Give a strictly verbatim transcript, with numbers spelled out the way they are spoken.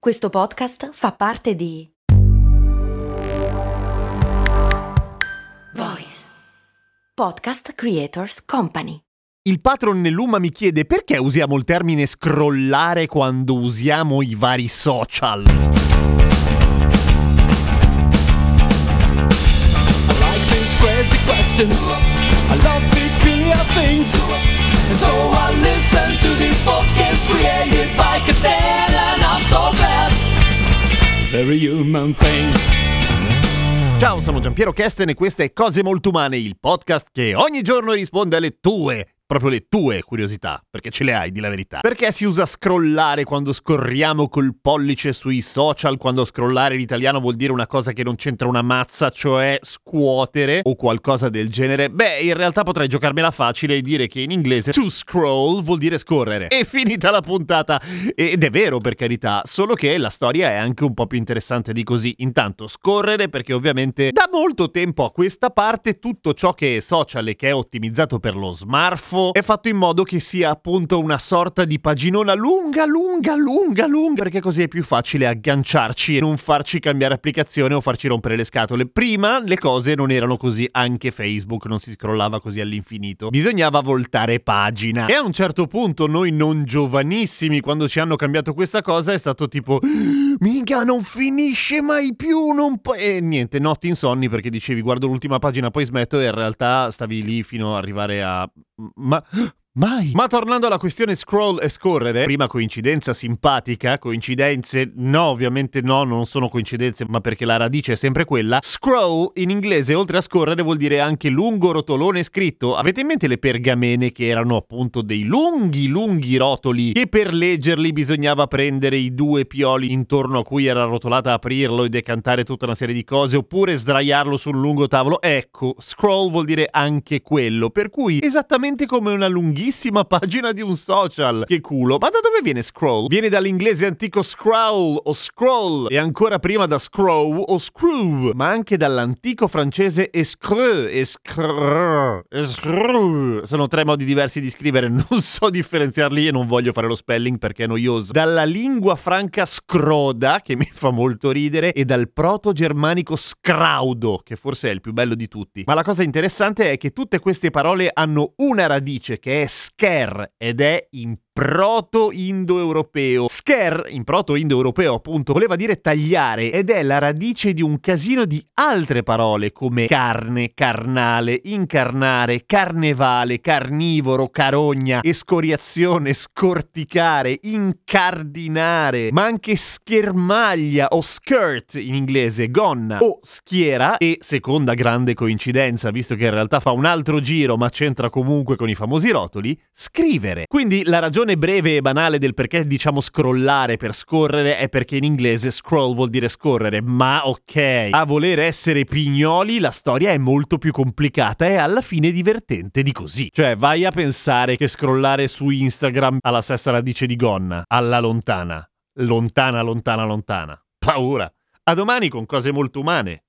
Questo podcast fa parte di Voice Podcast Creators Company. Il patron Nelluma mi chiede perché usiamo il termine scrollare quando usiamo i vari social. I like these crazy questions. I love peculiar things. And so I listen to these podcasts created by Castell, and I'm so glad. Very human things. Ciao, sono Giampiero Kesten e queste è Cose Molto Umane, il podcast che ogni giorno risponde alle tue, proprio le tue curiosità, perché ce le hai, di la verità. Perché si usa scrollare quando scorriamo col pollice sui social, quando scrollare in italiano vuol dire una cosa che non c'entra una mazza, cioè scuotere o qualcosa del genere? Beh, in realtà potrei giocarmela facile e dire che in inglese to scroll vuol dire scorrere. E finita la puntata. Ed è vero, per carità, solo che la storia è anche un po' più interessante di così. Intanto scorrere perché ovviamente da molto tempo a questa parte tutto ciò che è social e che è ottimizzato per lo smartphone è fatto in modo che sia appunto una sorta di paginona lunga, lunga, lunga, lunga, perché così è più facile agganciarci e non farci cambiare applicazione o farci rompere le scatole. Prima le cose non erano così, anche Facebook non si scrollava così all'infinito. Bisognava voltare pagina. E a un certo punto noi non giovanissimi, quando ci hanno cambiato questa cosa, è stato tipo minchia, non finisce mai più, non po-". E niente, notti insonni perché dicevi guardo l'ultima pagina poi smetto e in realtà stavi lì fino ad arrivare a... Ma... Mai! Ma tornando alla questione scroll e scorrere, prima coincidenza simpatica, coincidenze no, ovviamente no, non sono coincidenze, ma perché la radice è sempre quella. Scroll in inglese, oltre a scorrere, vuol dire anche lungo rotolone scritto. Avete in mente le pergamene che erano appunto dei lunghi, lunghi rotoli che per leggerli bisognava prendere i due pioli intorno a cui era rotolata, aprirlo e decantare tutta una serie di cose, oppure sdraiarlo sul lungo tavolo? Ecco, scroll vuol dire anche quello, per cui esattamente come una lunghissima pagina di un social. Che culo. Ma da dove viene scroll? Viene dall'inglese antico scroll o scroll e ancora prima da scroll o screw, ma anche dall'antico francese escreux, escreux, escreux. Sono tre modi diversi di scrivere, non so differenziarli e non voglio fare lo spelling perché è noioso. Dalla lingua franca scroda, che mi fa molto ridere, e dal proto-germanico scraudo, che forse è il più bello di tutti. Ma la cosa interessante è che tutte queste parole hanno una radice che è sker ed è in proto-indoeuropeo. Sker, in proto-indoeuropeo appunto, voleva dire tagliare ed è la radice di un casino di altre parole come carne, carnale, incarnare, carnevale, carnivoro, carogna, escoriazione, scorticare, incardinare, ma anche schermaglia o skirt in inglese, gonna o schiera e, seconda grande coincidenza, visto che in realtà fa un altro giro ma c'entra comunque con i famosi rotoli, scrivere. Quindi la ragione breve e banale del perché diciamo scrollare per scorrere è perché in inglese scroll vuol dire scorrere, ma ok, a voler essere pignoli la storia è molto più complicata e alla fine divertente di così. Cioè vai a pensare che scrollare su Instagram ha la stessa radice di gonna, alla lontana, lontana, lontana, lontana. Paura. A domani con Cose Molto Umane.